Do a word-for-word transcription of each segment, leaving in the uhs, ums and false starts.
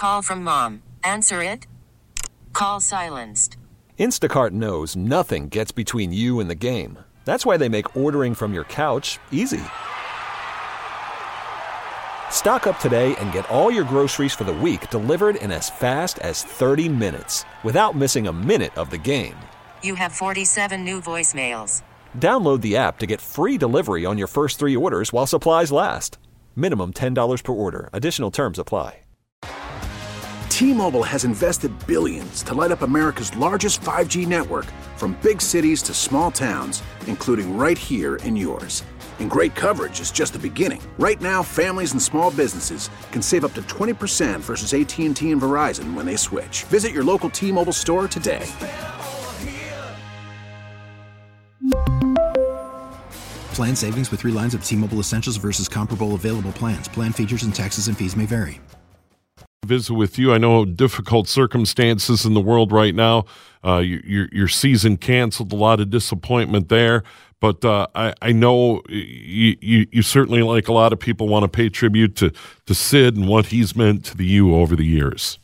call from mom. Answer it. Call silenced. Instacart knows nothing gets between you and the game. That's why they make ordering from your couch easy. Stock up today and get all your groceries for the week delivered in as fast as thirty minutes without missing a minute of the game. You have forty-seven new voicemails. Download the app to get free delivery on your first three orders while supplies last. Minimum ten dollars per order. Additional terms apply. T-Mobile has invested billions to light up America's largest five G network, from big cities to small towns, including right here in yours. And great coverage is just the beginning. Right now, families and small businesses can save up to twenty percent versus A T and T and Verizon when they switch. Visit your local T-Mobile store today. Plan savings with three lines of T-Mobile Essentials versus comparable available plans. Plan features and taxes and fees may vary. Visit with you. I know difficult circumstances in the world right now. Uh, your your season canceled, a lot of disappointment there. But uh, I, I know you, you, you certainly, like a lot of people, want to pay tribute to, to Sid and what he's meant to the U over the years.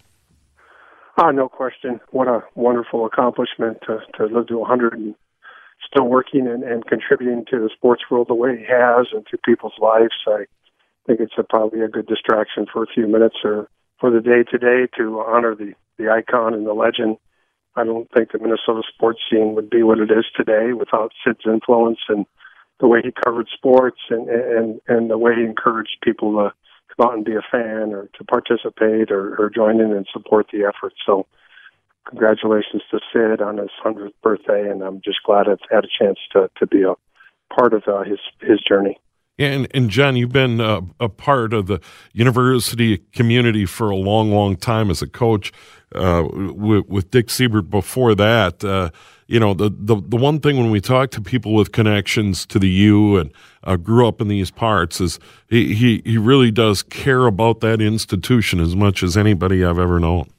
Uh, no question. What a wonderful accomplishment to, to live to one hundred and still working and, and contributing to the sports world the way he has and to people's lives. I think it's a, probably a good distraction for a few minutes or for the day today to honor the, the icon and the legend. I don't think the Minnesota sports scene would be what it is today without Sid's influence and the way he covered sports and, and, and the way he encouraged people to come out and be a fan or to participate or, or join in and support the effort. So congratulations to Sid on his hundredth birthday, and I'm just glad I've had a chance to, to be a part of uh, his, his journey. And, and John, you've been uh, a part of the university community for a long, long time as a coach uh, with, with Dick Siebert before that. Uh, you know, the, the the one thing when we talk to people with connections to the U and uh, grew up in these parts is he, he, he really does care about that institution as much as anybody I've ever known.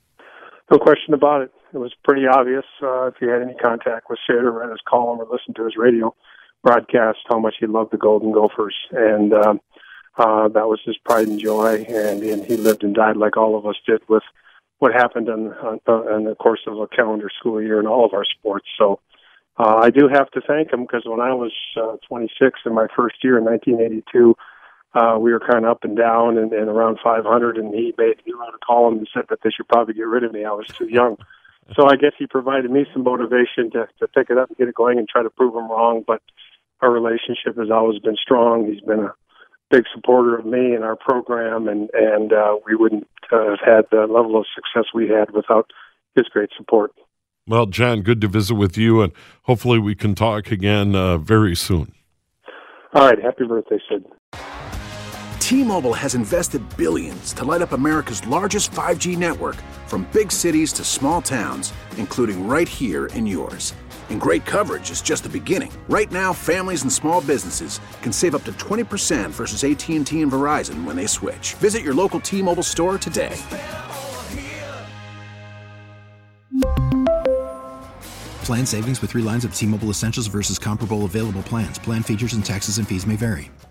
No question about it. It was pretty obvious uh, if you had any contact with Sid or read his column or listened to his radio broadcast how much he loved the Golden Gophers, and um, uh, that was his pride and joy, and, and he lived and died like all of us did with what happened in, uh, in the course of a calendar school year in all of our sports. So uh, I do have to thank him, because when I was uh, twenty-six in my first year in nineteen eighty-two, uh, we were kind of up and down and, and around five hundred, and he made he wrote a column and said that they should probably get rid of me. I was too young. So I guess he provided me some motivation to, to pick it up and get it going and try to prove him wrong, but our relationship has always been strong. He's been a big supporter of me and our program, and, and uh, we wouldn't uh, have had the level of success we had without his great support. Well, John, good to visit with you, and hopefully we can talk again uh, very soon. All right. Happy birthday, Sid. T-Mobile has invested billions to light up America's largest five G network, from big cities to small towns, including right here in yours. And great coverage is just the beginning. Right now, families and small businesses can save up to twenty percent versus A T and T and Verizon when they switch. Visit your local T-Mobile store today. Plan savings with three lines of T-Mobile Essentials versus comparable available plans. Plan features and taxes and fees may vary.